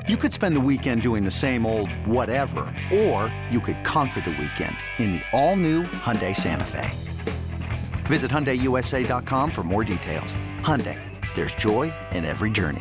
You could spend the weekend doing the same old whatever, or you could conquer the weekend in the all-new Hyundai Santa Fe. Visit HyundaiUSA.com for more details. Hyundai, there's joy in every journey.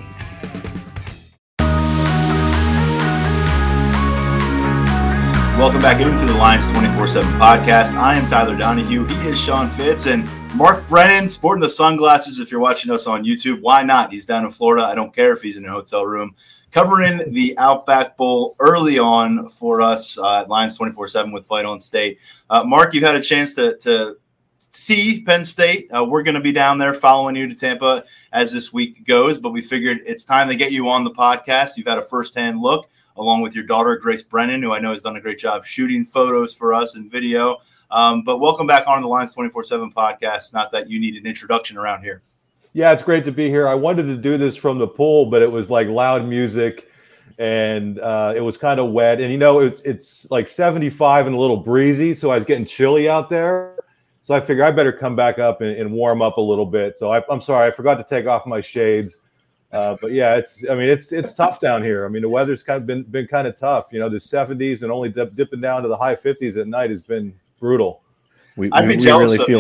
Welcome back into the Lions 24/7 podcast. I am Tyler Donahue. He is Sean Fitz and Mark Brennan, sporting the sunglasses. If you're watching us on YouTube, why not? He's down in Florida. I don't care if he's in a hotel room. Covering the Outback Bowl early on for us at Lions 24/7 with Fight on State. Mark, you've had a chance to see Penn State. We're going to be down there following you to Tampa as this week goes, but we figured it's time to get you on the podcast. You've had a firsthand look along with your daughter, Grace Brennan, who I know has done a great job shooting photos for us and video. But welcome back on the Lions 24/7 podcast. Not that you need an introduction around here. Yeah, it's great to be here. I wanted to do this from the pool, but it was like loud music and it was kind of wet. And, it's like 75 and a little breezy, so I was getting chilly out there. So I figured I better come back up and warm up a little bit. So I'm sorry, I forgot to take off my shades. But yeah, it's tough down here. I mean, the weather's kind of been kind of tough. The 70s and only dipping down to the high 50s at night has been brutal. We really feel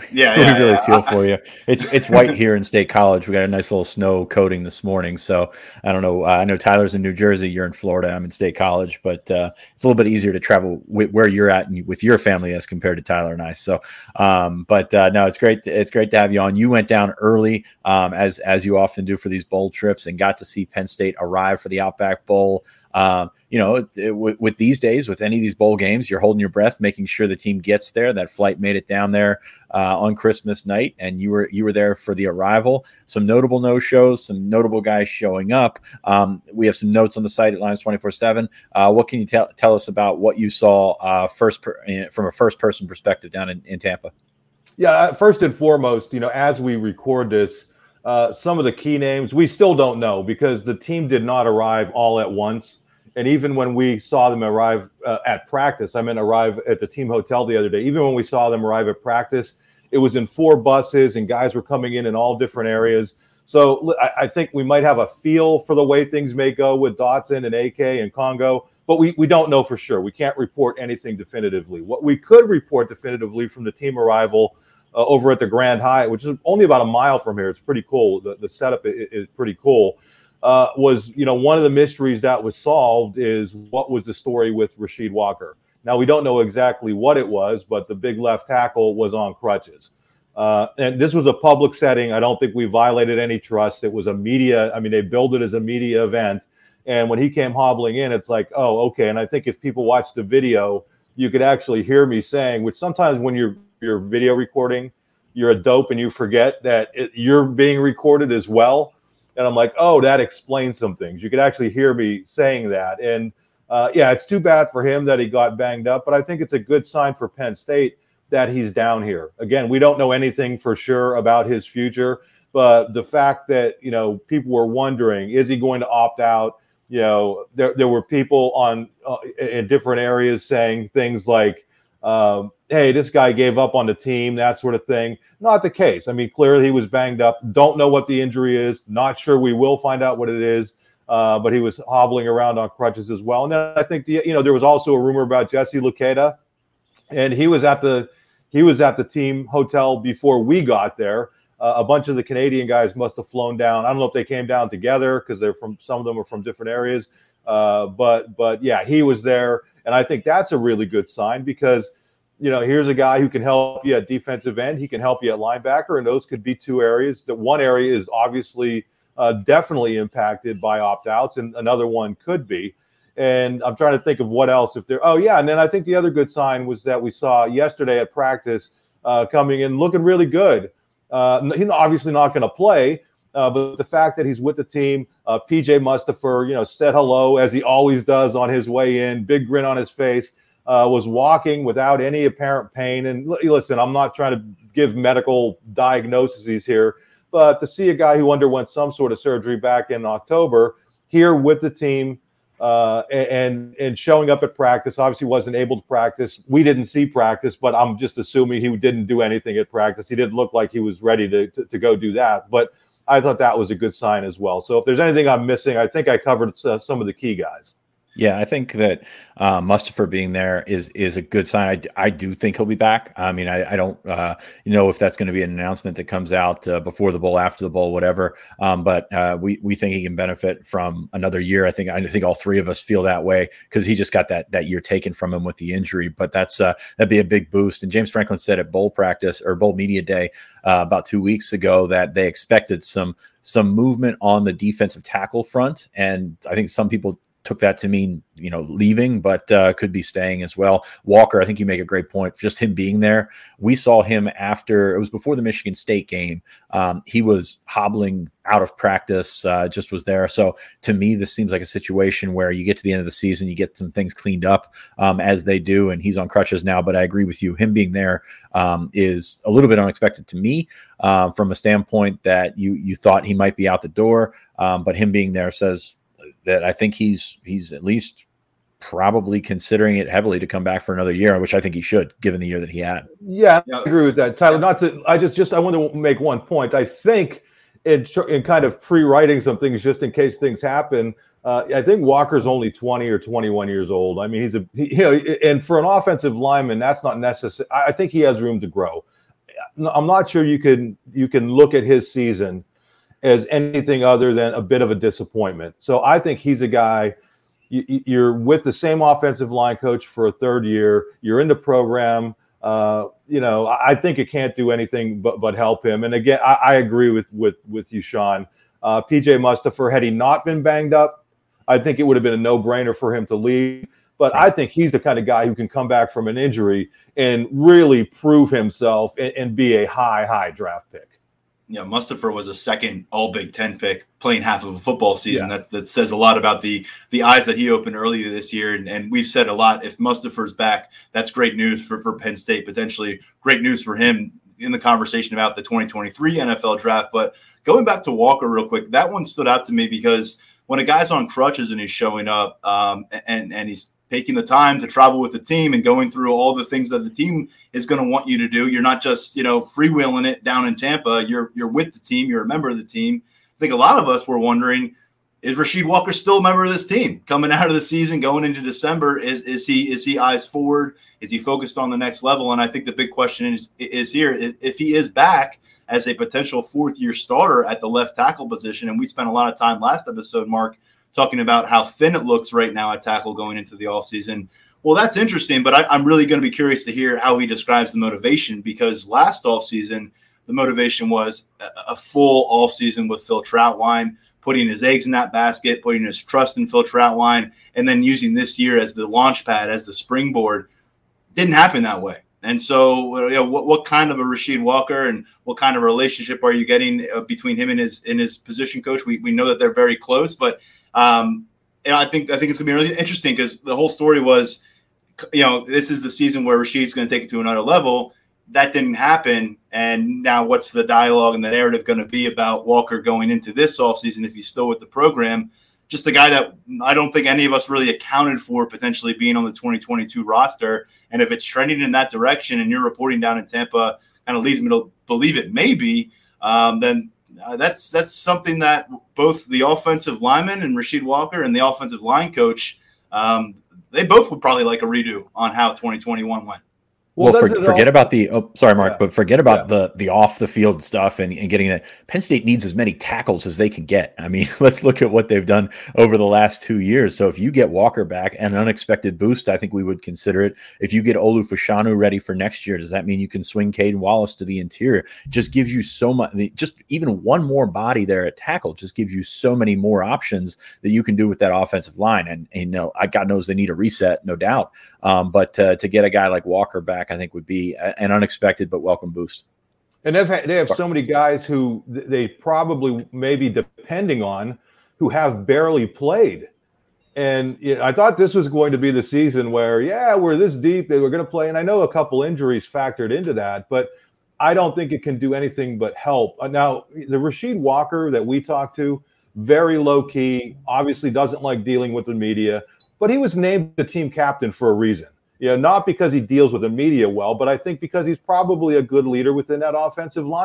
for you. It's white here in State College. We got a nice little snow coating this morning. So I don't know. I know Tyler's in New Jersey. You're in Florida. I'm in State College, but it's a little bit easier to travel where you're at and with your family as compared to Tyler and I. So, no, it's great. It's great to have you on. You went down early, as you often do for these bowl trips, and got to see Penn State arrive for the Outback Bowl. With these days, with any of these bowl games, you're holding your breath, making sure the team gets there. That flight made it down there on Christmas night, and you were there for the arrival. Some notable no-shows, some notable guys showing up. We have some notes on the site at Lions 24/7. What can you tell us about what you saw from a first-person perspective down in Tampa? Yeah, first and foremost, as we record this, some of the key names we still don't know because the team did not arrive all at once. And even when we saw them arrive at practice, arrive at the team hotel the other day, even when we saw them arrive at practice, it was in 4 buses and guys were coming in all different areas. So I think we might have a feel for the way things may go with Dotson and AK and Congo, but we don't know for sure. We can't report anything definitively. What we could report definitively from the team arrival over at the Grand Hyatt, which is only about a mile from here. It's pretty cool. The setup is pretty cool. Was one of the mysteries that was solved is what was the story with Rasheed Walker. Now, we don't know exactly what it was, but the big left tackle was on crutches. And this was a public setting. I don't think we violated any trust. It was a media. They billed it as a media event. And when he came hobbling in, it's like, oh, okay. And I think if people watch the video, you could actually hear me saying, which sometimes when you're video recording, you're a dope and you forget that you're being recorded as well. And I'm like, oh, that explains some things. You could actually hear me saying that. And it's too bad for him that he got banged up, but I think it's a good sign for Penn State that he's down here. Again, we don't know anything for sure about his future, but the fact that, people were wondering, is he going to opt out? There were people in different areas saying things like, hey, this guy gave up on the team, that sort of thing. Not the case. Clearly he was banged up. Don't know what the injury is. Not sure we will find out what it is. But he was hobbling around on crutches as well. And then I think there was also a rumor about Jesse Luketa, and he was at the team hotel before we got there. A bunch of the Canadian guys must have flown down. I don't know if they came down together because some of them are from different areas. But yeah, he was there, and I think that's a really good sign because here's a guy who can help you at defensive end. He can help you at linebacker, and those could be 2 areas. That one area is obviously definitely impacted by opt-outs, and another one could be. And I'm trying to think of what else if there. Oh yeah, and then I think the other good sign was that we saw yesterday at practice coming in looking really good. He's obviously not going to play, but the fact that he's with the team, PJ Mustipher, said hello as he always does on his way in, big grin on his face. Was walking without any apparent pain. And listen, I'm not trying to give medical diagnoses here, but to see a guy who underwent some sort of surgery back in October here with the team and showing up at practice, obviously wasn't able to practice. We didn't see practice, but I'm just assuming he didn't do anything at practice. He didn't look like he was ready to go do that. But I thought that was a good sign as well. So if there's anything I'm missing, I think I covered some of the key guys. Yeah, I think that Mustipher being there is a good sign. I do think he'll be back. I mean, I don't know if that's going to be an announcement that comes out before the bowl, after the bowl, whatever. But we think he can benefit from another year. I think all three of us feel that way because he just got that year taken from him with the injury. But that'd be a big boost. And James Franklin said at bowl practice or bowl media day about 2 weeks ago that they expected some movement on the defensive tackle front, and I think some people took that to mean, leaving, but could be staying as well. Walker, I think you make a great point. Just him being there. We saw him it was before the Michigan State game. He was hobbling out of practice, just was there. So to me, this seems like a situation where you get to the end of the season, you get some things cleaned up as they do, and he's on crutches now. But I agree with you. Him being there is a little bit unexpected to me from a standpoint that you thought he might be out the door, but him being there says that I think he's at least probably considering it heavily to come back for another year, which I think he should, given the year that he had. Yeah, I agree with that, Tyler. I want to make one point. I think in kind of pre-writing some things just in case things happen. I think Walker's only 20 or 21 years old. I mean, and for an offensive lineman, that's not necessary. I think he has room to grow. I'm not sure you can look at his season as anything other than a bit of a disappointment. So I think he's a guy, you're with the same offensive line coach for a third year, you're in the program, I think it can't do anything but help him. And again, I agree with you, Sean. PJ Mustipher, had he not been banged up, I think it would have been a no-brainer for him to leave. But I think he's the kind of guy who can come back from an injury and really prove himself and be a high draft pick. Yeah, Mustipher was a second All Big Ten pick, playing half of a football season. Yeah. That says a lot about the eyes that he opened earlier this year. And we've said a lot. If Mustipher's back, that's great news for Penn State. Potentially great news for him in the conversation about the 2023 NFL draft. But going back to Walker real quick, that one stood out to me because when a guy's on crutches and he's showing up and he's taking the time to travel with the team and going through all the things that the team is going to want you to do. You're not just, freewheeling it down in Tampa. You're with the team. You're a member of the team. I think a lot of us were wondering, is Rasheed Walker still a member of this team coming out of the season, going into December? Is he eyes forward? Is he focused on the next level? And I think the big question is here, if he is back as a potential fourth-year starter at the left tackle position, and we spent a lot of time last episode, Mark, talking about how thin it looks right now at tackle going into the offseason. Well, that's interesting, but I'm really going to be curious to hear how he describes the motivation, because last offseason, the motivation was a full offseason with Phil Trautwein, putting his eggs in that basket, putting his trust in Phil Trautwein, and then using this year as the launch pad, as the springboard. Didn't happen that way. And so, what kind of a Rasheed Walker and what kind of relationship are you getting between him and his position coach? We know that they're very close, but I think it's going to be really interesting because the whole story was, this is the season where Rasheed's going to take it to another level. That didn't happen. And now what's the dialogue and the narrative going to be about Walker going into this offseason if he's still with the program? Just a guy that I don't think any of us really accounted for potentially being on the 2022 roster. And if it's trending in that direction and you're reporting down in Tampa kind of leads me to believe it may be, then that's something that both the offensive lineman and Rasheed Walker and the offensive line coach, they both would probably like a redo on how 2021 went. Well, forget about but forget about the off the field stuff and getting that. Penn State needs as many tackles as they can get. I mean, let's look at what they've done over the last 2 years. So if you get Walker back, an unexpected boost, I think we would consider it. If you get Olu Fashanu ready for next year, does that mean you can swing Caden Wallace to the interior? Just gives you so much. Just even one more body there at tackle just gives you so many more options that you can do with that offensive line. And God knows they need a reset, no doubt. But to get a guy like Walker back, I think would be an unexpected but welcome boost. And they have so many guys who they probably may be depending on who have barely played. And I thought this was going to be the season where, we're this deep, they were going to play. And I know a couple injuries factored into that, but I don't think it can do anything but help. Now, the Rasheed Walker that we talked to, very low key, obviously doesn't like dealing with the media, but he was named the team captain for a reason. Not because he deals with the media well, but I think because he's probably a good leader within that offensive line room.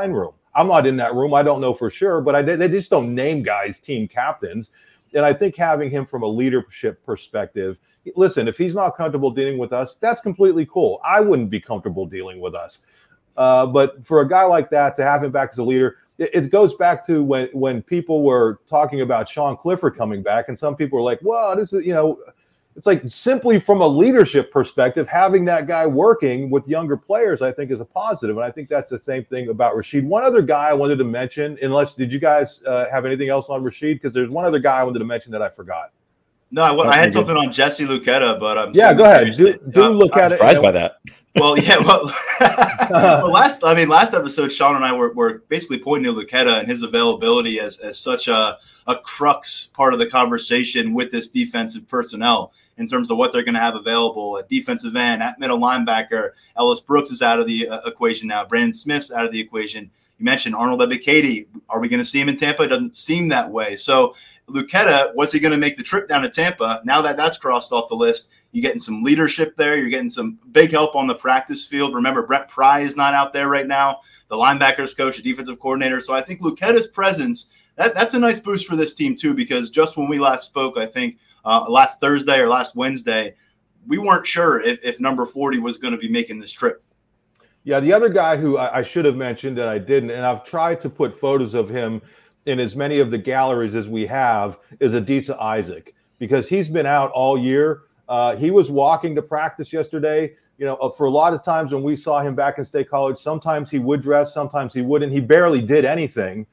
I'm not in that room. I don't know for sure, but they just don't name guys team captains. And I think having him from a leadership perspective, listen, if he's not comfortable dealing with us, that's completely cool. I wouldn't be comfortable dealing with us. But for a guy like that to have him back as a leader, it goes back to when people were talking about Sean Clifford coming back, and some people were like, well, this is, it's like simply from a leadership perspective, having that guy working with younger players, I think is a positive. And I think that's the same thing about Rasheed. One other guy I wanted to mention, did you guys have anything else on Rasheed? Because there's one other guy I wanted to mention that I forgot. No, I had something on Jesse Luketa, but I'm go ahead. Do Luketa. I'm surprised by that. Well, yeah. Well, last episode, Sean and I were basically pointing to Luketa and his availability as such a crux part of the conversation with this defensive personnel in terms of what they're going to have available at defensive end, at middle linebacker. Ellis Brooks is out of the equation now. Brandon Smith's out of the equation. You mentioned Arnold Ebiketie. Are we going to see him in Tampa? It doesn't seem that way. So Luketa, was he going to make the trip down to Tampa? Now that that's crossed off the list, you're getting some leadership there. You're getting some big help on the practice field. Remember, Brett Pry is not out there right now, the linebackers coach, the defensive coordinator. So I think Luketa's presence, that's a nice boost for this team too, because just when we last spoke, I think last Thursday or last Wednesday, we weren't sure if number 40 was going to be making this trip. Yeah, the other guy who I should have mentioned and I didn't, and I've tried to put photos of him in as many of the galleries as we have, is Adisa Isaac, because he's been out all year. He was walking to practice yesterday. For a lot of times when we saw him back in State College, sometimes he would dress, sometimes he wouldn't. He barely did anything,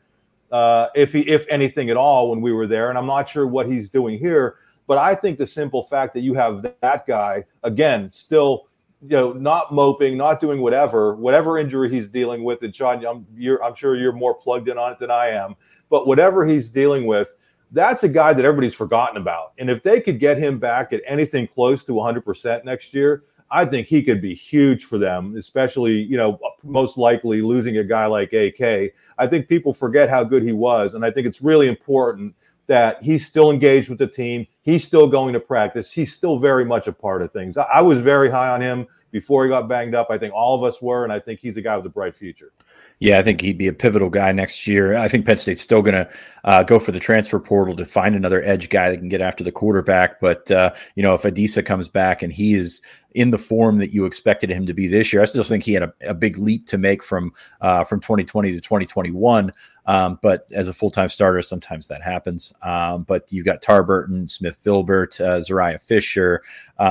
if anything at all, when we were there. And I'm not sure what he's doing here. But I think the simple fact that you have that guy, again, still not moping, not doing whatever injury he's dealing with. And Sean, I'm sure you're more plugged in on it than I am. But whatever he's dealing with, that's a guy that everybody's forgotten about. And if they could get him back at anything close to 100% next year, I think he could be huge for them, especially, most likely losing a guy like AK. I think people forget how good he was. And I think it's really important that he's still engaged with the team. He's still going to practice. He's still very much a part of things. I was very high on him before he got banged up. I think all of us were, and I think he's a guy with a bright future. Yeah, I think he'd be a pivotal guy next year. I think Penn State's still going to go for the transfer portal to find another edge guy that can get after the quarterback. But, if Adisa comes back and he is in the form that you expected him to be this year, I still think he had a big leap to make from 2020 to 2021. But as a full-time starter, sometimes that happens. But you've got Tarburton, Smith Filbert, Zariah Fisher.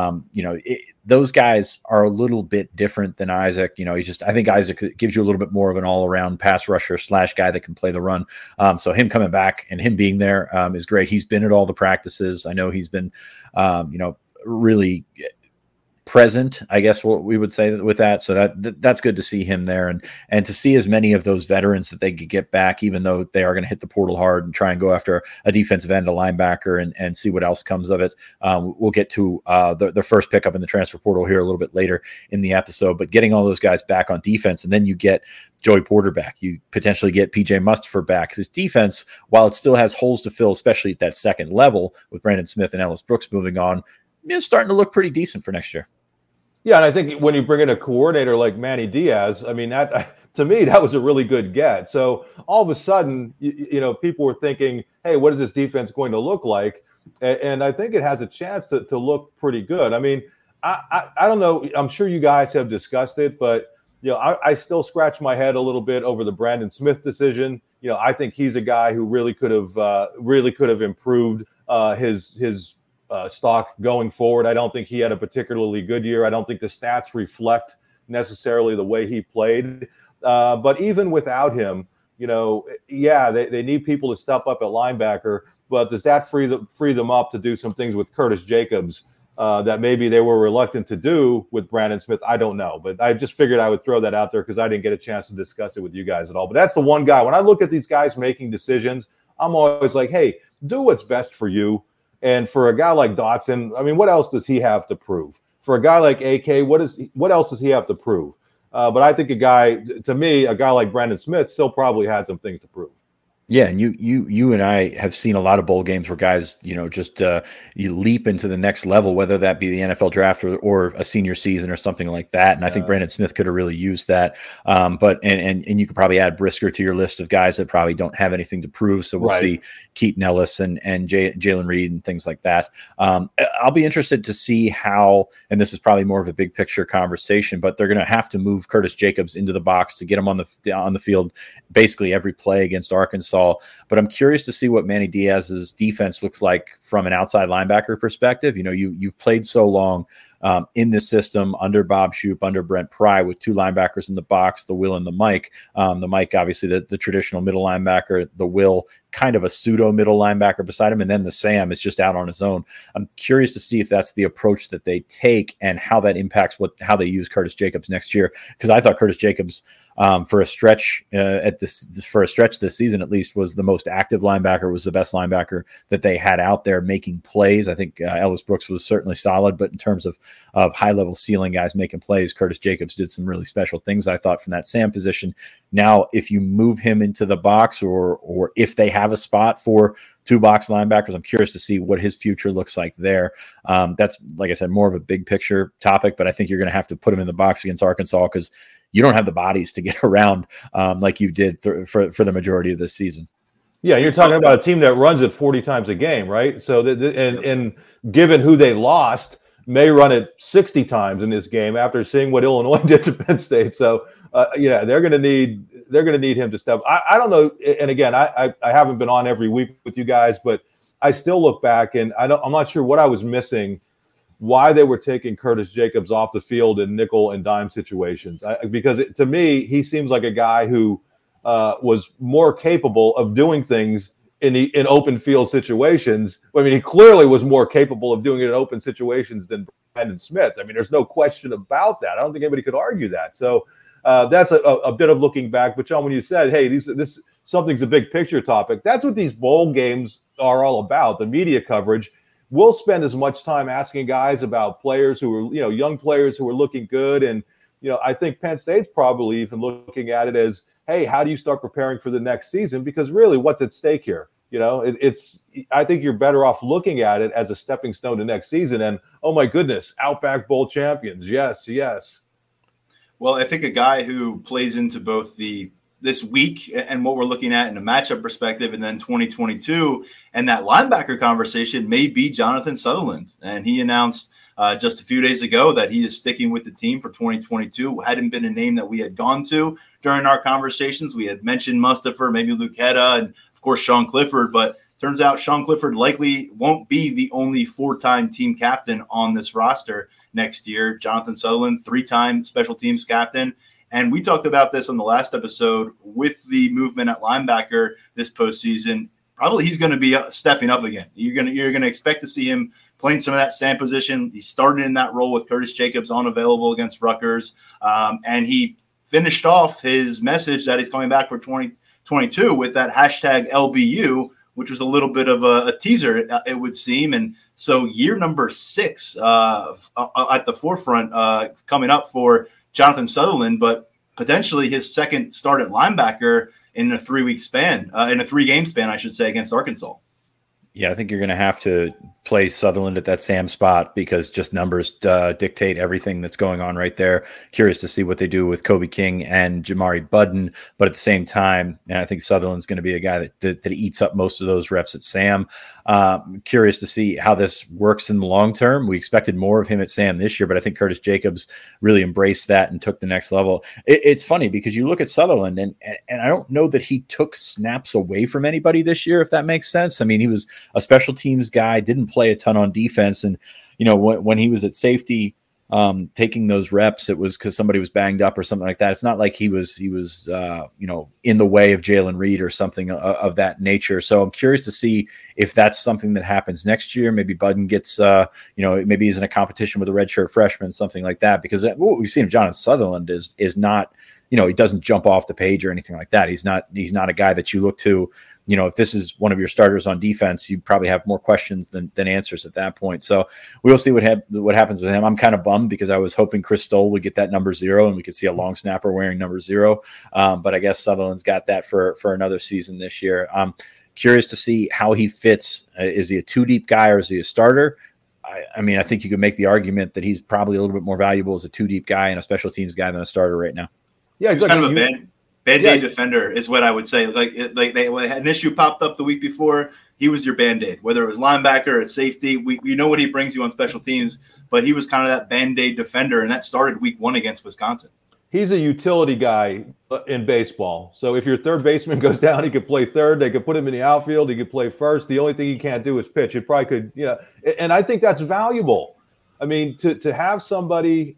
Those guys are a little bit different than Isaac. I think Isaac gives you a little bit more of an all-around pass rusher / guy that can play the run. So him coming back and him being there is great. He's been at all the practices. I know he's been, really present, I guess what we would say with that. So that's good to see him there and to see as many of those veterans that they could get back, even though they are going to hit the portal hard and try and go after a defensive end, a linebacker, and see what else comes of it. We'll get to the first pickup in the transfer portal here a little bit later in the episode, but getting all those guys back on defense, and then you get Joey Porter back. You potentially get PJ Mustipher back. This defense, while it still has holes to fill, especially at that second level with Brandon Smith and Ellis Brooks moving on, it's starting to look pretty decent for next year. Yeah, and I think when you bring in a coordinator like Manny Diaz, I mean, that to me, that was a really good get. So all of a sudden, people were thinking, hey, what is this defense going to look like? And I think it has a chance to look pretty good. I mean, I don't know. I'm sure you guys have discussed it, but, I still scratch my head a little bit over the Brandon Smith decision. I think he's a guy who really could have improved his stock going forward. I don't think he had a particularly good year. I don't think the stats reflect necessarily the way he played. But even without him, they need people to step up at linebacker. But does that free them up to do some things with Curtis Jacobs that maybe they were reluctant to do with Brandon Smith? I don't know. But I just figured I would throw that out there because I didn't get a chance to discuss it with you guys at all. But that's the one guy. When I look at these guys making decisions, I'm always like, hey, do what's best for you. And for a guy like Dotson, I mean, what else does he have to prove? For a guy like AK, what else does he have to prove? But I think a guy like Brandon Smith still probably had some things to prove. Yeah, and you and I have seen a lot of bowl games where guys, just you leap into the next level, whether that be the NFL draft or a senior season or something like that. And I think Brandon Smith could have really used that. But you could probably add Brisker to your list of guys that probably don't have anything to prove. So we'll see Keaton Ellis and Jalen Reed and things like that. I'll be interested to see how, and this is probably more of a big picture conversation, but they're going to have to move Curtis Jacobs into the box to get him on the field basically every play against Arkansas. But I'm curious to see what Manny Diaz's defense looks like from an outside linebacker perspective. You've played so long in this system under Bob Shoop, under Brent Pry, with two linebackers in the box, the Will and the Mike. The Mike, obviously, the traditional middle linebacker, the Will, kind of a pseudo middle linebacker beside him, and then the Sam is just out on his own. I'm curious to see if that's the approach that they take and how that impacts how they use Curtis Jacobs next year. Because I thought Curtis Jacobs, for a stretch this season at least, was the most active linebacker, was the best linebacker that they had out there making plays. I think Ellis Brooks was certainly solid, but in terms of high level ceiling guys making plays, Curtis Jacobs did some really special things, I thought, from that Sam position. Now, if you move him into the box, or if they have a spot for two box linebackers, I'm curious to see what his future looks like there. That's, like I said, more of a big picture topic, but I think you're going to have to put him in the box against Arkansas because you don't have the bodies to get around like you did for the majority of this season. Yeah, you're talking about a team that runs it 40 times a game, right? So, and given who they lost, may run it 60 times in this game after seeing what Illinois did to Penn State. So, they're going to need him to step. I don't know. And again, I haven't been on every week with you guys, but I still look back and I'm not sure what I was missing, why they were taking Curtis Jacobs off the field in nickel and dime situations. Because to me, he seems like a guy who was more capable of doing things in open field situations. I mean, he clearly was more capable of doing it in open situations than Brandon Smith. I mean, there's no question about that. I don't think anybody could argue that. So that's a bit of looking back. But John, when you said, hey, this something's a big picture topic, that's what these bowl games are all about, the media coverage. We'll spend as much time asking guys about players who are, young players who are looking good. And, I think Penn State's probably even looking at it as, hey, how do you start preparing for the next season? Because really, what's at stake here? I think you're better off looking at it as a stepping stone to next season. And, oh my goodness, Outback Bowl champions. Yes, yes. Well, I think a guy who plays into both this week and what we're looking at in a matchup perspective, and then 2022 and that linebacker conversation may be Jonathan Sutherland. And he announced just a few days ago that he is sticking with the team for 2022. Hadn't been a name that we had gone to during our conversations. We had mentioned Mustipher, maybe Luke Hedda, and of course Sean Clifford, but turns out Sean Clifford likely won't be the only 4-time team captain on this roster next year. Jonathan Sutherland, 3-time special teams captain. And we talked about this on the last episode with the movement at linebacker this postseason. Probably he's going to be stepping up again. You're going to expect to see him playing some of that Sam position. He started in that role with Curtis Jacobs unavailable against Rutgers. And he finished off his message that he's coming back for 2022 with that hashtag LBU, which was a little bit of a teaser, it would seem. And so year number 6 at the forefront coming up for Jonathan Sutherland, but potentially his second start at linebacker in a 3-week span, in a 3-game span, I should say, against Arkansas. Yeah, I think you're going to have to play Sutherland at that Sam spot because just numbers dictate everything that's going on right there. Curious to see what they do with Kobe King and Jamari Budden, but at the same time, and I think Sutherland's going to be a guy that eats up most of those reps at Sam. Curious to see how this works in the long term. We expected more of him at Sam this year, but I think Curtis Jacobs really embraced that and took the next level. It's funny because you look at Sutherland, and I don't know that he took snaps away from anybody this year, if that makes sense. I mean, he was a special teams guy, didn't play a ton on defense. And, when he was at safety, taking those reps, it was because somebody was banged up or something like that. It's not like he was in the way of Jalen Reed or something of that nature. So I'm curious to see if that's something that happens next year. Maybe Budden gets, maybe he's in a competition with a redshirt freshman, something like that. Because what we've seen of Jonathan Sutherland is not, he doesn't jump off the page or anything like that. He's not a guy that you look to if this is one of your starters on defense, you probably have more questions than answers at that point. So we'll see what happens with him. I'm kind of bummed because I was hoping Chris Stoll would get that number 0 and we could see a long snapper wearing number 0. But I guess Sutherland's got that for another season this year. I'm curious to see how he fits. Is he a 2-deep guy or is he a starter? I mean, I think you could make the argument that he's probably a little bit more valuable as a 2-deep guy and a special teams guy than a starter right now. Yeah, he's kind of a Band-Aid defender is what I would say. Like they had an issue popped up the week before. He was your Band-Aid, whether it was linebacker or safety. We know what he brings you on special teams, but he was kind of that Band-Aid defender, and that started week 1 against Wisconsin. He's a utility guy in baseball. So if your third baseman goes down, he could play third. They could put him in the outfield. He could play first. The only thing he can't do is pitch. It probably could, and I think that's valuable. I mean, to have somebody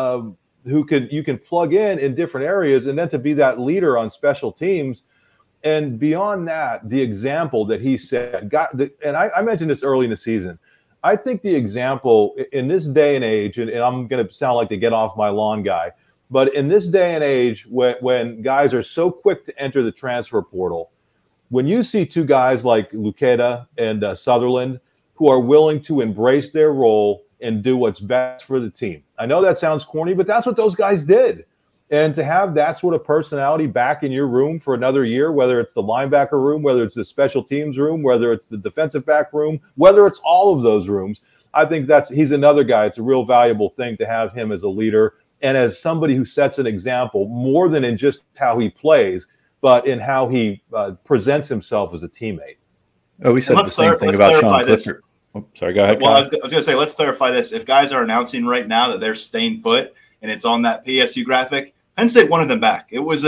who you can plug in different areas, and then to be that leader on special teams. And beyond that, the example that he set, and I mentioned this early in the season, I think the example in this day and age, and I'm going to sound like the get off my lawn guy, but in this day and age when guys are so quick to enter the transfer portal, when you see 2 guys like Luketa and Sutherland who are willing to embrace their role and do what's best for the team. I know that sounds corny, but that's what those guys did. And to have that sort of personality back in your room for another year, whether it's the linebacker room, whether it's the special teams room, whether it's the defensive back room, whether it's all of those rooms, I think he's another guy. It's a real valuable thing to have him as a leader and as somebody who sets an example more than in just how he plays, but in how he presents himself as a teammate. Oh, we said the same thing about Sean Clifford. Oh, sorry, go ahead. Well, I was going to say, let's clarify this. If guys are announcing right now that they're staying put and it's on that PSU graphic, Penn State wanted them back. It was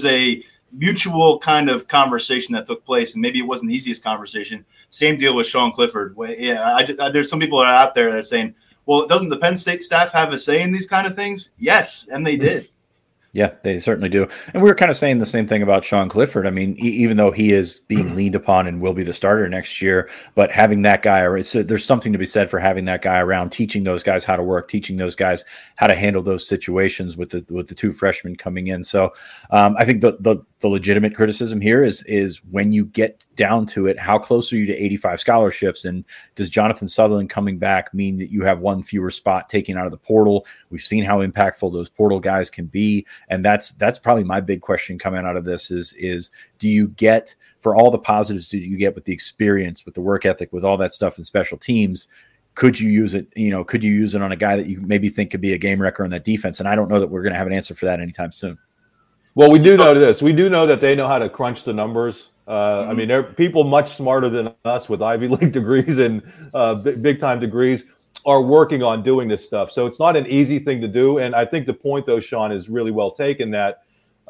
a mutual kind of conversation that took place, and maybe it wasn't the easiest conversation. Same deal with Sean Clifford. Yeah, there's some people that are out there that are saying, well, doesn't the Penn State staff have a say in these kind of things? Yes, and they did. Yeah, they certainly do. And we were kind of saying the same thing about Sean Clifford. I mean, even though he is being leaned upon and will be the starter next year, but having that guy, there's something to be said for having that guy around, teaching those guys how to work, teaching those guys how to handle those situations with the 2 freshmen coming in. So I think the legitimate criticism here is when you get down to it, how close are you to 85 scholarships? And does Jonathan Sutherland coming back mean that you have 1 fewer spot taken out of the portal? We've seen how impactful those portal guys can be. And that's probably my big question coming out of this is do you get, for all the positives that you get with the experience, with the work ethic, with all that stuff in special teams, could you use it? Could you use it on a guy that you maybe think could be a game wrecker on that defense? And I don't know that we're going to have an answer for that anytime soon. Well, we do know this. We do know that they know how to crunch the numbers. I mean, they're people much smarter than us with Ivy League degrees and big-time degrees are working on doing this stuff. So it's not an easy thing to do. And I think the point, though, Sean, is really well taken that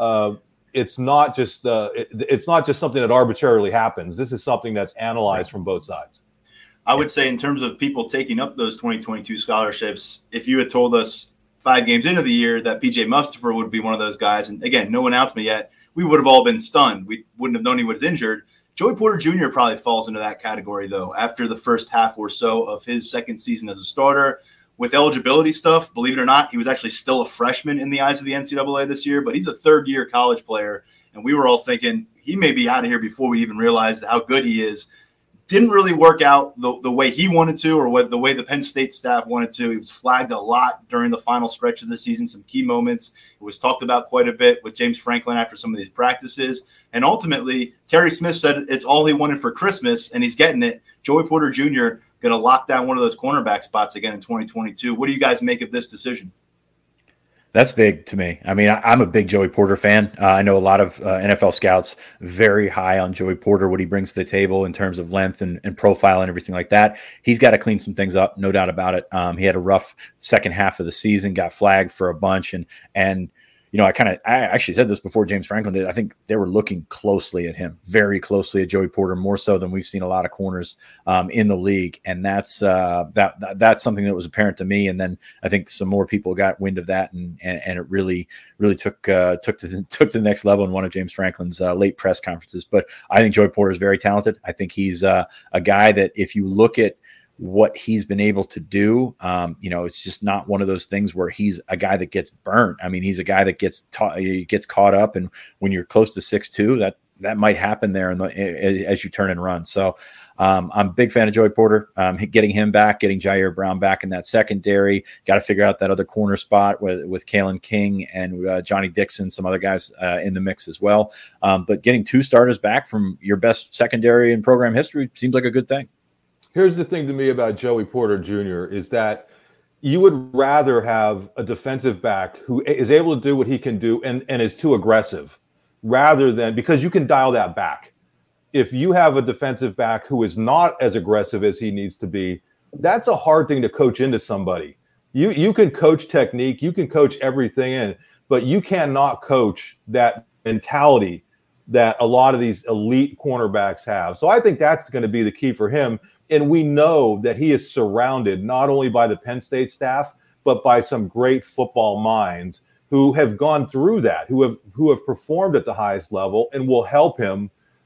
it's not just something that arbitrarily happens. This is something that's analyzed from both sides. I would say in terms of people taking up those 2022 scholarships, if you had told us 5 games into the year that PJ Mustipher would be one of those guys, and again, no announcement yet, we would have all been stunned. We wouldn't have known he was injured. Joey Porter Jr. probably falls into that category, though, after the first half or so of his second season as a starter. With eligibility stuff, believe it or not, he was actually still a freshman in the eyes of the NCAA this year, but he's a third-year college player, and we were all thinking he may be out of here before we even realized how good he is. Didn't really work out the way he wanted to or the way the Penn State staff wanted to. He was flagged a lot during the final stretch of the season, some key moments. It was talked about quite a bit with James Franklin after some of these practices. And ultimately, Terry Smith said it's all he wanted for Christmas, and he's getting it. Joey Porter Jr. going to lock down one of those cornerback spots again in 2022. What do you guys make of this decision? That's big to me. I mean, I'm a big Joey Porter fan. I know a lot of NFL scouts very high on Joey Porter, what he brings to the table in terms of length and profile and everything like that. He's got to clean some things up, no doubt about it. He had a rough second half of the season, got flagged for a bunch, and I actually said this before James Franklin did. I think they were looking closely at him, very closely at Joey Porter, more so than we've seen a lot of corners in the league. And that's something that was apparent to me. And then I think some more people got wind of that, and it really took to the next level in one of James Franklin's late press conferences. But I think Joey Porter is very talented. I think he's a guy that if you look at what he's been able to do, it's just not one of those things where he's a guy that gets burnt. I mean, he's a guy that gets caught up, and when you're close to 6'2", that that might happen there as you turn and run. So I'm a big fan of Joey Porter. Getting him back, getting Jair Brown back in that secondary. Got to figure out that other corner spot with Kalen King and Johnny Dixon, some other guys in the mix as well. But getting 2 starters back from your best secondary in program history seems like a good thing. Here's the thing to me about Joey Porter Jr. is that you would rather have a defensive back who is able to do what he can do and is too aggressive, rather than, because you can dial that back. If you have a defensive back who is not as aggressive as he needs to be, that's a hard thing to coach into somebody. You can coach technique, you can coach everything in, but you cannot coach that mentality that a lot of these elite cornerbacks have. So I think that's going to be the key for him. And we know that he is surrounded not only by the Penn State staff, but by some great football minds who have gone through that, who have performed at the highest level and will help him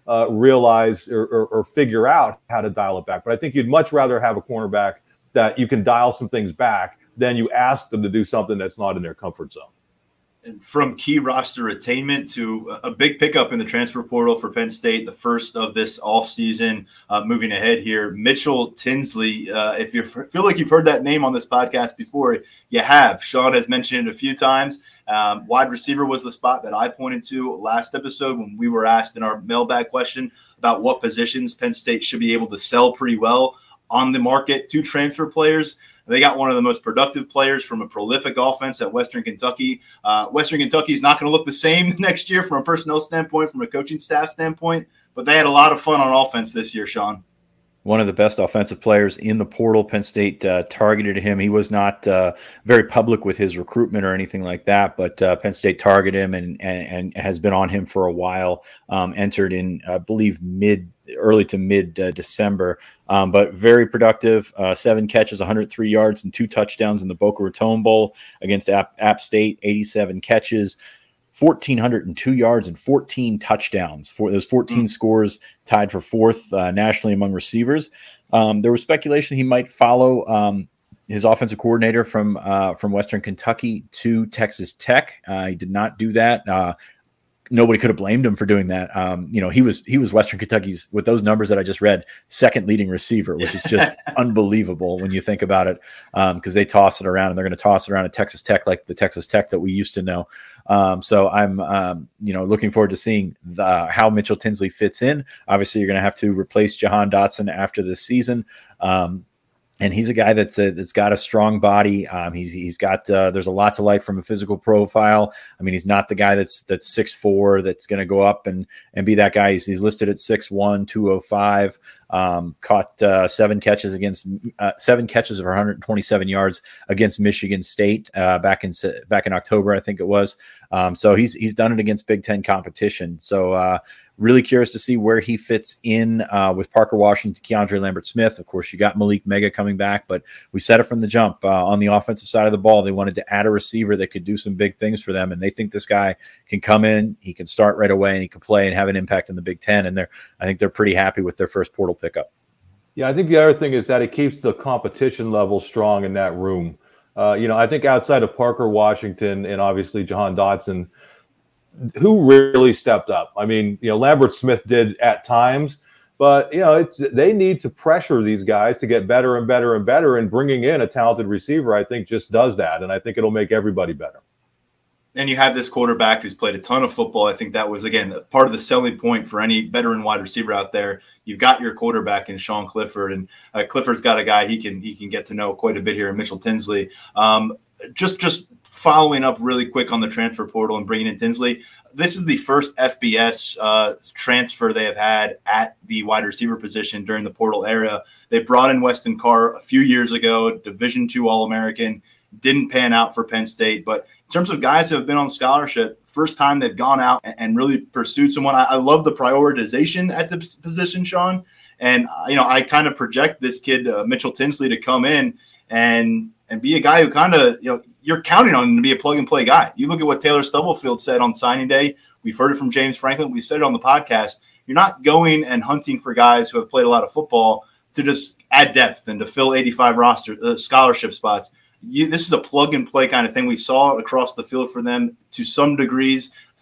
realize or figure out how to dial it back. But I think you'd much rather have a cornerback that you can dial some things back than you ask them to do something that's not in their comfort zone. And from key roster attainment to a big pickup in the transfer portal for Penn State, the first of this offseason, moving ahead here, Mitchell Tinsley. If you feel like you've heard that name on this podcast before, you have. Sean has mentioned it a few times. Wide receiver was the spot that I pointed to last episode when we were asked in our mailbag question about what positions Penn State should be able to sell pretty well on the market to transfer players. They got one of the most productive players from a prolific offense at Western Kentucky. Western Kentucky is not going to look the same next year from a personnel standpoint, from a coaching staff standpoint, but they had a lot of fun on offense this year, Sean. One of the best offensive players in the portal. Penn State targeted him. He was not very public with his recruitment or anything like that, but Penn State targeted him and has been on him for a while. Entered in, I believe, early to mid December, but very productive. 7 catches, 103 yards, and 2 touchdowns in the Boca Raton Bowl against App State. 87 catches, 1,402 yards, and 14 touchdowns. For those 14 scores, tied for 4th nationally among receivers. There was speculation he might follow his offensive coordinator from Western Kentucky to Texas Tech. He did not do that. Nobody could have blamed him for doing that. He was Western Kentucky's, with those numbers that I just read, 2nd leading receiver, which is just unbelievable when you think about it, because they toss it around, and they're going to toss it around at Texas Tech like the Texas Tech that we used to know. So I'm looking forward to seeing how Mitchell Tinsley fits in. Obviously, you're going to have to replace Jahan Dotson after this season. And he's a guy that's got a strong body. He's got there's a lot to like from a physical profile. I mean, he's not the guy that's 6'4", that's going to go up and be that guy. He's listed at 6'1", 205. Caught 7 catches of 127 yards against Michigan State back in October, I think it was. So he's done it against Big Ten competition. So really curious to see where he fits in with Parker Washington, Keandre Lambert-Smith. Of course, you got Malik Mega coming back, but we said it from the jump. On the offensive side of the ball, they wanted to add a receiver that could do some big things for them, and they think this guy can come in, he can start right away, and he can play and have an impact in the Big Ten. And I think they're pretty happy with their first portal pickup. Yeah, I think the other thing is that it keeps the competition level strong in that room. I think outside of Parker Washington and obviously Jahan Dotson, who really stepped up? I mean, Lambert-Smith did at times, but they need to pressure these guys to get better and better and better. And bringing in a talented receiver, I think, just does that, and I think it'll make everybody better. And you have this quarterback who's played a ton of football. I think that was, again, part of the selling point for any veteran wide receiver out there. You've got your quarterback in Sean Clifford, and Clifford's got a guy he can get to know quite a bit here in Mitchell Tinsley. Just following up really quick on the transfer portal and bringing in Tinsley, this is the first FBS transfer they have had at the wide receiver position during the portal era. They brought in Weston Carr a few years ago, Division II All-American, didn't pan out for Penn State. But in terms of guys who have been on scholarship, first time they've gone out and really pursued someone. I love the prioritization at the position, Sean. And, I kind of project this kid, Mitchell Tinsley, to come in and be a guy who kind of, you're counting on him to be a plug-and-play guy. You look at what Taylor Stubblefield said on signing day. We've heard it from James Franklin. We said it on the podcast. You're not going and hunting for guys who have played a lot of football to just add depth and to fill 85 scholarship spots. This is a plug-and-play kind of thing. We saw across the field for them to some degrees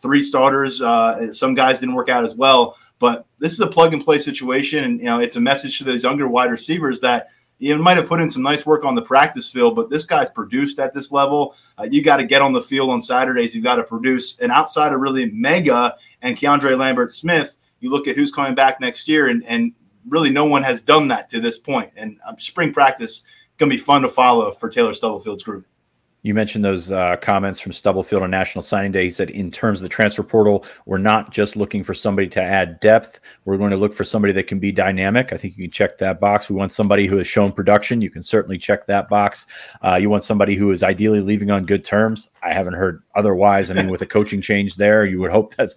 3 starters. Some guys didn't work out as well. But this is a plug-and-play situation, and it's a message to those younger wide receivers that might have put in some nice work on the practice field, but this guy's produced at this level. You got to get on the field on Saturdays. You got to produce. And outside of really Mega and Keandre Lambert-Smith, you look at who's coming back next year, and really no one has done that to this point. And spring practice going to be fun to follow for Taylor Stubblefield's group. You mentioned those comments from Stubblefield on National Signing Day. He said, in terms of the transfer portal, we're not just looking for somebody to add depth. We're going to look for somebody that can be dynamic. I think you can check that box. We want somebody who has shown production. You can certainly check that box. You want somebody who is ideally leaving on good terms. I haven't heard otherwise. I mean, with a coaching change there, you would hope that's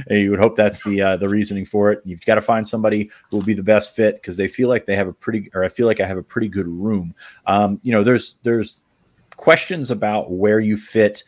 the reasoning for it. You've got to find somebody who will be the best fit because they feel like I feel like I have a pretty good room. There's questions about where you fit.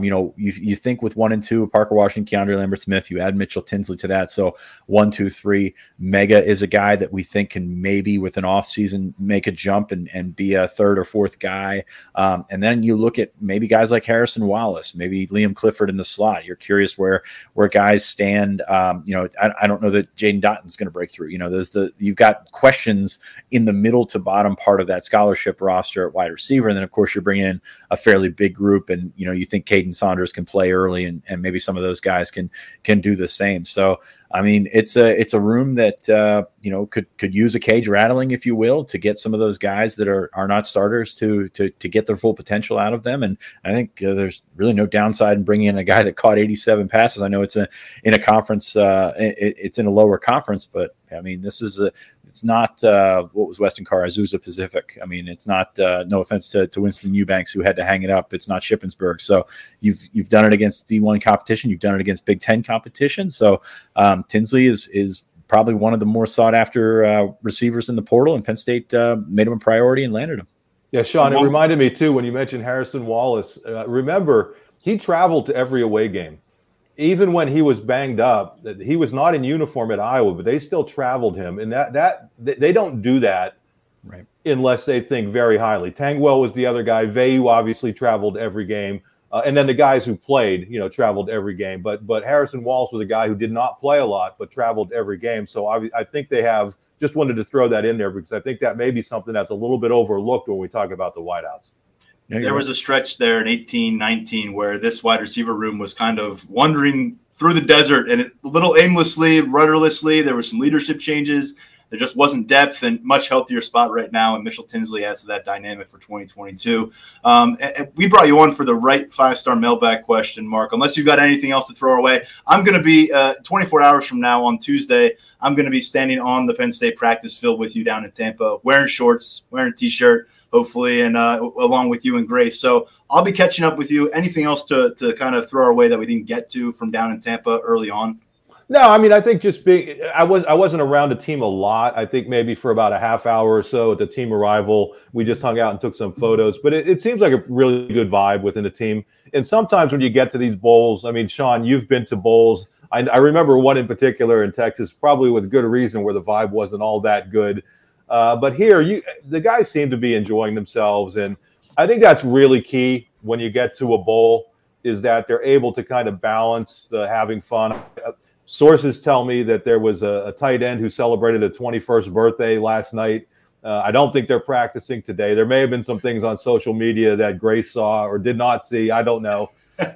You think with 1 and 2, Parker Washington, Keandre Lambert-Smith, you add Mitchell Tinsley to that. So 1, 2, 3, Mega is a guy that we think can maybe with an off season make a jump and be a 3rd or 4th guy. And then you look at maybe guys like Harrison Wallace, maybe Liam Clifford in the slot. You're curious where guys stand. I don't know that Jaden Dotton's going to break through. You've got questions in the middle to bottom part of that scholarship roster at wide receiver. And then of course you're bringing in a fairly big group, and you think Caden Saunders can play early, and maybe some of those guys can do the same. So I mean, it's a room that could use a cage rattling, if you will, to get some of those guys that are not starters to get their full potential out of them. And I think there's really no downside in bringing in a guy that caught 87 passes. I know it's in a conference, it's in a lower conference, but I mean, it's not what was Weston Carr, Azusa Pacific. I mean, it's not, no offense to Winston Eubanks, who had to hang it up. It's not Shippensburg. So you've done it against D1 competition. You've done it against Big Ten competition. So Tinsley is probably one of the more sought after receivers in the portal, and Penn State made him a priority and landed him. Yeah, Sean, it reminded me too when you mentioned Harrison Wallace. Remember, he traveled to every away game. Even when he was banged up, he was not in uniform at Iowa, but they still traveled him. And that they don't do that right unless they think very highly. Tangwell was the other guy. Veyu obviously traveled every game. And then the guys who played, traveled every game. But Harrison Wallace was a guy who did not play a lot, but traveled every game. So I think they have just wanted to throw that in there because I think that may be something that's a little bit overlooked when we talk about the wideouts. There was a stretch there in 18-19 where this wide receiver room was kind of wandering through the desert and a little aimlessly, rudderlessly. There were some leadership changes. There just wasn't depth, and much healthier spot right now. And Mitchell Tinsley adds to that dynamic for 2022. And we brought you on for the right 5-star mailbag question, Mark. Unless you've got anything else to throw away, I'm going to be 24 hours from now on Tuesday. I'm going to be standing on the Penn State practice field with you down in Tampa, wearing shorts, wearing a T-shirt, hopefully, and along with you and Grace. So I'll be catching up with you. Anything else to kind of throw our way that we didn't get to from down in Tampa early on? No, I mean, I think I wasn't around the team a lot. I think maybe for about a half hour or so at the team arrival, we just hung out and took some photos. But it seems like a really good vibe within the team. And sometimes when you get to these bowls, I mean, Sean, you've been to bowls. I remember one in particular in Texas, probably with good reason, where the vibe wasn't all that good. But here, the guys seem to be enjoying themselves. And I think that's really key when you get to a bowl, is that they're able to kind of balance the having fun. Sources tell me that there was a tight end who celebrated a 21st birthday last night. I don't think they're practicing today. There may have been some things on social media that Grace saw or did not see. I don't know.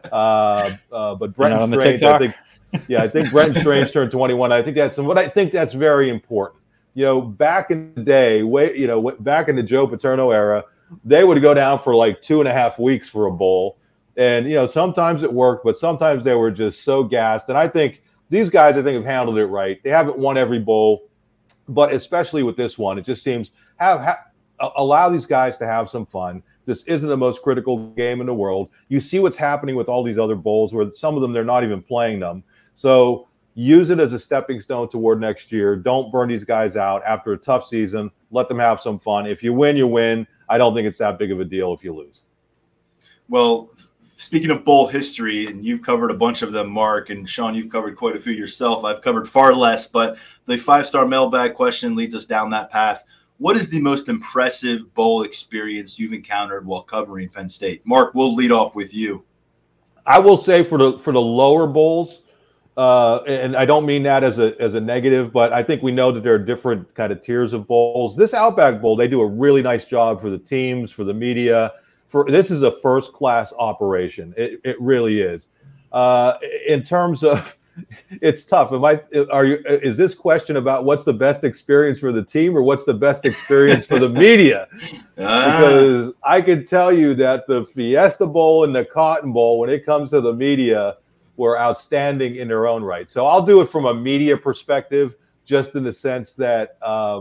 But Brenton Strange, I think Brenton Strange turned 21. I think that's very important. Back in the day, back in the Joe Paterno era, they would go down for like 2.5 weeks for a bowl. And, sometimes it worked, but sometimes they were just so gassed. And I think these guys, have handled it right. They haven't won every bowl, but especially with this one, it just seems allow these guys to have some fun. This isn't the most critical game in the world. You see what's happening with all these other bowls where some of them, they're not even playing them. So use it as a stepping stone toward next year. Don't burn these guys out after a tough season. Let them have some fun. If you win, you win. I don't think it's that big of a deal if you lose. Well, speaking of bowl history, and you've covered a bunch of them, Mark, and Sean, you've covered quite a few yourself. I've covered far less, but the 5-star mailbag question leads us down that path. What is the most impressive bowl experience you've encountered while covering Penn State? Mark, we'll lead off with you. I will say for the lower bowls, and I don't mean that as a negative, but I think we know that there are different kind of tiers of bowls. This Outback Bowl, they do a really nice job for the teams, for the media. This is a first-class operation. It really is. In terms of, it's tough. Is this question about what's the best experience for the team or what's the best experience for the media? Because I can tell you that the Fiesta Bowl and the Cotton Bowl, when it comes to the media, were outstanding in their own right. So I'll do it from a media perspective, just in the sense that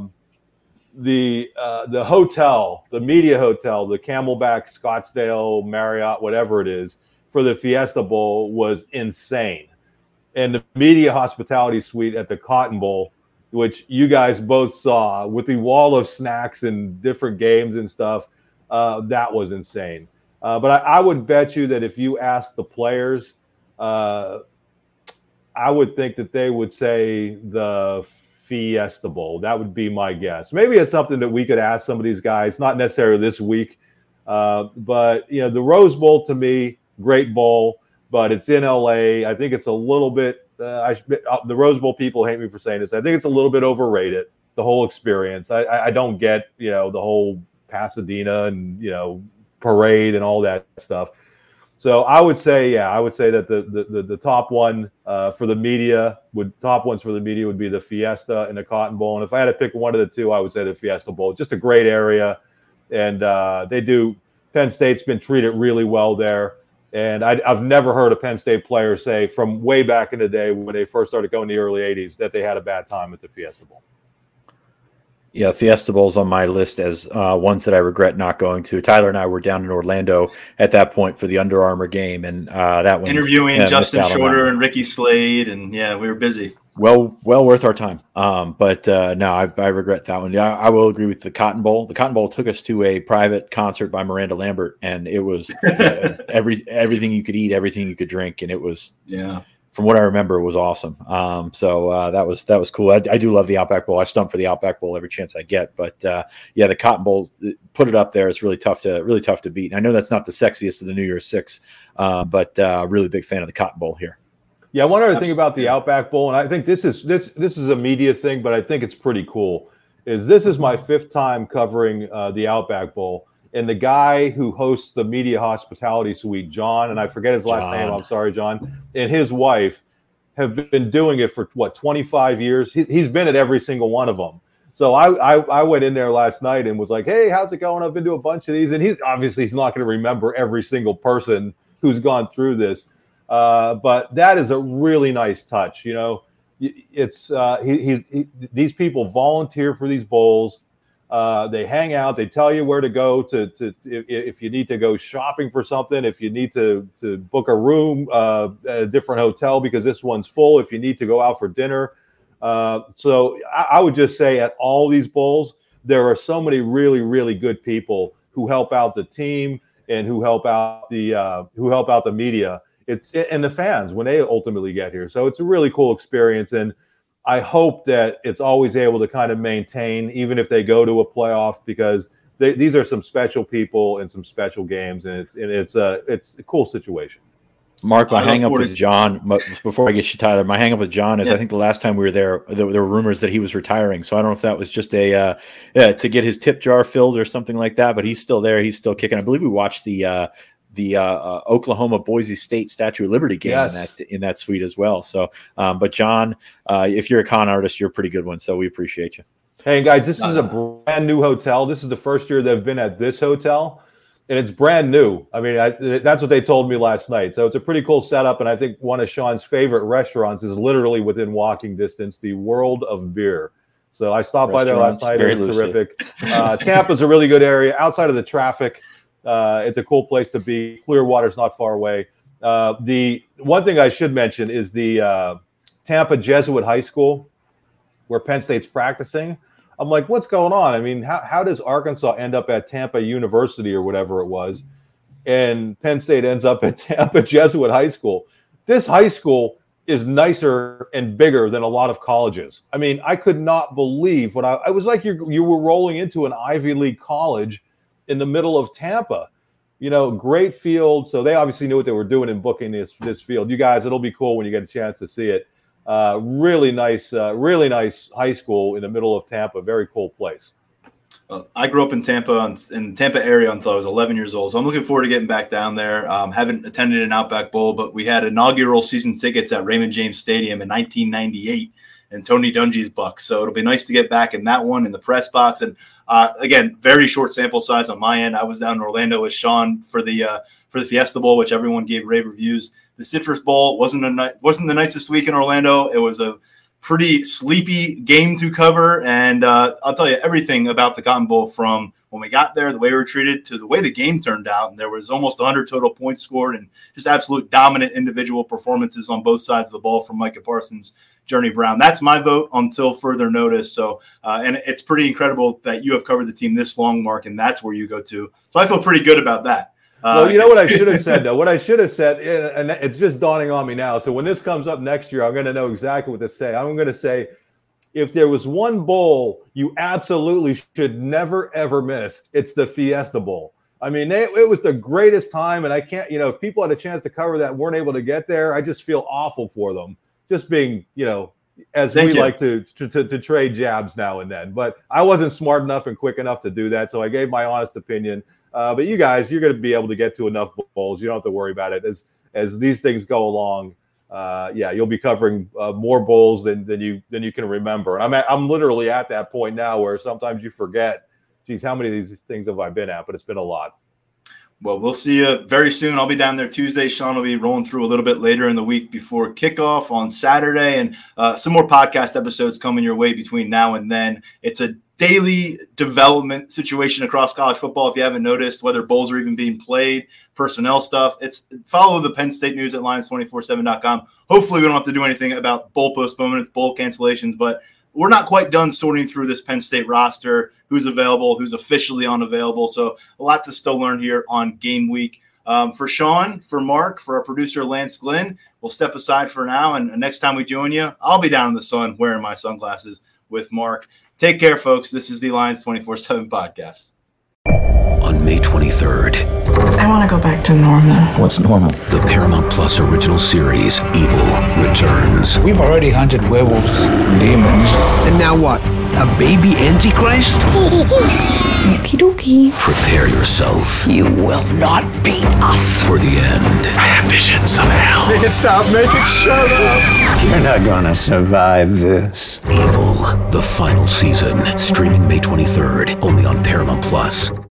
the hotel, the media hotel, the Camelback, Scottsdale, Marriott, whatever it is, for the Fiesta Bowl was insane. And the media hospitality suite at the Cotton Bowl, which you guys both saw with the wall of snacks and different games and stuff, that was insane. But I would bet you that if you ask the players, I would think that they would say the Fiesta Bowl. That would be my guess. Maybe it's something that we could ask some of these guys, not necessarily this week. But, the Rose Bowl, to me, great bowl, but it's in LA. I think it's a little bit, the Rose Bowl people hate me for saying this. I think it's a little bit overrated, the whole experience. I don't get, the whole Pasadena and, parade and all that stuff. So I would say that the top one for the media would be the Fiesta and the Cotton Bowl. And if I had to pick one of the two, I would say the Fiesta Bowl. Just a great area, and Penn State's been treated really well there. And I've never heard a Penn State player say from way back in the day when they first started going in the early 80s that they had a bad time at the Fiesta Bowl. Yeah, Fiesta Bowl's on my list as ones that I regret not going to. Tyler and I were down in Orlando at that point for the Under Armour game, and that one interviewing Justin Shorter and Ricky Slade, and we were busy. Well worth our time. But no, I regret that one. Yeah, I will agree with the Cotton Bowl. The Cotton Bowl took us to a private concert by Miranda Lambert, and it was everything you could eat, everything you could drink, and it was from what I remember, it was awesome. So that was cool. I do love the Outback Bowl. I stump for the Outback Bowl every chance I get. But the Cotton Bowl, put it up there. It's really tough to beat. And I know that's not the sexiest of the New Year's Six, but really big fan of the Cotton Bowl here. Yeah, one other thing about the Outback Bowl, and I think this is a media thing, but I think it's pretty cool. This is my fifth time covering the Outback Bowl. And the guy who hosts the media hospitality suite, John, and I forget his last name, I'm sorry, John, and his wife have been doing it for, 25 years? He's been at every single one of them. So I went in there last night and was like, hey, how's it going? I've been to a bunch of these. And he's not going to remember every single person who's gone through this. But that is a really nice touch. It's these people volunteer for these bowls. They hang out. They tell you where to go to if you need to go shopping for something, if you need to book a room at a different hotel because this one's full, if you need to go out for dinner. So I would just say at all these bowls, there are so many really, really good people who help out the team and who help out the media. And the fans when they ultimately get here. So it's a really cool experience. And I hope that it's always able to kind of maintain, even if they go to a playoff, because these are some special people and some special games, and it's a cool situation. Mark, my hang up with John, before I get you, Tyler, my hang up with John is I think the last time we were there were rumors that he was retiring. So I don't know if that was just to get his tip jar filled or something like that, but he's still there. He's still kicking. I believe we watched the Oklahoma Boise State Statue of Liberty game in that suite as well. So, but John, if you're a con artist, you're a pretty good one. So we appreciate you. Hey guys, this is a brand new hotel. This is the first year they've been at this hotel, and it's brand new. I mean, that's what they told me last night. So it's a pretty cool setup, and I think one of Sean's favorite restaurants is literally within walking distance, the World of Beer. So I stopped by there last night. It was terrific. Tampa's a really good area outside of the traffic. It's a cool place to be. Clearwater's not far away. The one thing I should mention is the Tampa Jesuit High School, where Penn State's practicing. I'm like, what's going on? I mean, how does Arkansas end up at Tampa University or whatever it was, and Penn State ends up at Tampa Jesuit High School? This high school is nicer and bigger than a lot of colleges. I mean, I could not believe I was like you were rolling into an Ivy League college in the middle of Tampa. great field. So they obviously knew what they were doing in booking this field. You guys, it'll be cool when you get a chance to see it. Really nice high school in the middle of Tampa. Very cool place. I grew up in Tampa, in the Tampa area until I was 11 years old. So I'm looking forward to getting back down there. Haven't attended an Outback Bowl, but we had inaugural season tickets at Raymond James Stadium in 1998 and Tony Dungy's Bucks. So it'll be nice to get back in that one in the press box. And again, very short sample size on my end. I was down in Orlando with Sean for the Fiesta Bowl, which everyone gave rave reviews. The Citrus Bowl wasn't the nicest week in Orlando. It was a pretty sleepy game to cover, and I'll tell you everything about the Cotton Bowl from when we got there, the way we were treated, to the way the game turned out. And there was almost 100 total points scored and just absolute dominant individual performances on both sides of the ball from Micah Parsons, Journey Brown. That's my vote until further notice. So, and it's pretty incredible that you have covered the team this long, Mark, and that's where you go to. So I feel pretty good about that. Well, you know what I should have said, though? What I should have said, and it's just dawning on me now. So when this comes up next year, I'm going to know exactly what to say. I'm going to say, if there was one bowl you absolutely should never, ever miss, it's the Fiesta Bowl. I mean, it was the greatest time, and I can't, if people had a chance to cover that and weren't able to get there, I just feel awful for them. Just being, as we like to trade jabs now and then. But I wasn't smart enough and quick enough to do that, so I gave my honest opinion. But you guys, you're going to be able to get to enough bowls. You don't have to worry about it as these things go along. You'll be covering more bowls than you can remember. And I'm literally at that point now where sometimes you forget, geez, how many of these things have I been at? But it's been a lot. Well, we'll see you very soon. I'll be down there Tuesday. Sean will be rolling through a little bit later in the week before kickoff on Saturday, and some more podcast episodes coming your way between now and then. It's a daily development situation across college football. If you haven't noticed, whether bowls are even being played, personnel stuff, it's follow the Penn State news at Lions247.com. Hopefully we don't have to do anything about bowl postponements, bowl cancellations, but we're not quite done sorting through this Penn State roster, who's available, who's officially unavailable. So a lot to still learn here on game week. For Sean, for Mark, for our producer, Lance Glenn, we'll step aside for now. And next time we join you, I'll be down in the sun wearing my sunglasses with Mark. Take care, folks. This is the Lions 24/7 podcast. On May 23rd. I want to go back to normal. What's normal? The Paramount Plus original series, Evil, returns. We've already hunted werewolves, demons. And now what? A baby Antichrist? Okie dokie. Prepare yourself. You will not beat us. For the end. I have visions of hell. Make it stop. Make it shut up. You're not gonna survive this. Evil, the final season. Streaming May 23rd. Only on Paramount Plus.